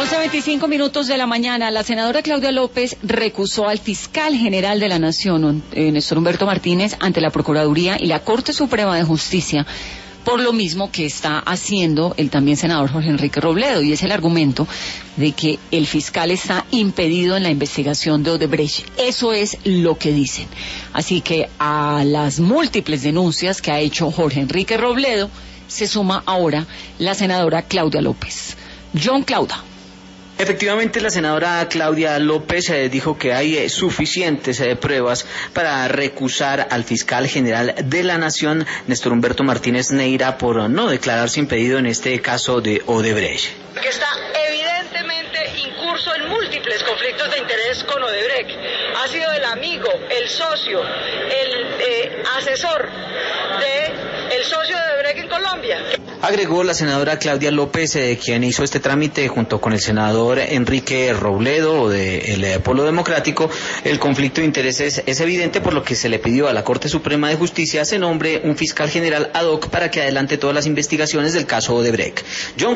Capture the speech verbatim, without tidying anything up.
once veinticinco minutos de la mañana, la senadora Claudia López recusó al fiscal general de la Nación, Néstor Humberto Martínez, ante la Procuraduría y la Corte Suprema de Justicia, por lo mismo que está haciendo el también senador Jorge Enrique Robledo, y es el argumento de que el fiscal está impedido en la investigación de Odebrecht. Eso es lo que dicen. Así que a las múltiples denuncias que ha hecho Jorge Enrique Robledo, se suma ahora la senadora Claudia López. John Claudia. Efectivamente, la senadora Claudia López eh, dijo que hay eh, suficientes eh, pruebas para recusar al fiscal general de la Nación, Néstor Humberto Martínez Neira, por no declararse impedido en este caso de Odebrecht. Que está evidentemente incurso en múltiples conflictos de interés con Odebrecht. Ha sido el amigo, el socio, el eh, asesor de el socio de Odebrecht en Colombia. Agregó la senadora Claudia López, eh, quien hizo este trámite junto con el senador Enrique Robledo del de Polo Democrático. El conflicto de intereses es evidente, por lo que se le pidió a la Corte Suprema de Justicia se nombre un fiscal general ad hoc para que adelante todas las investigaciones del caso Odebrecht. John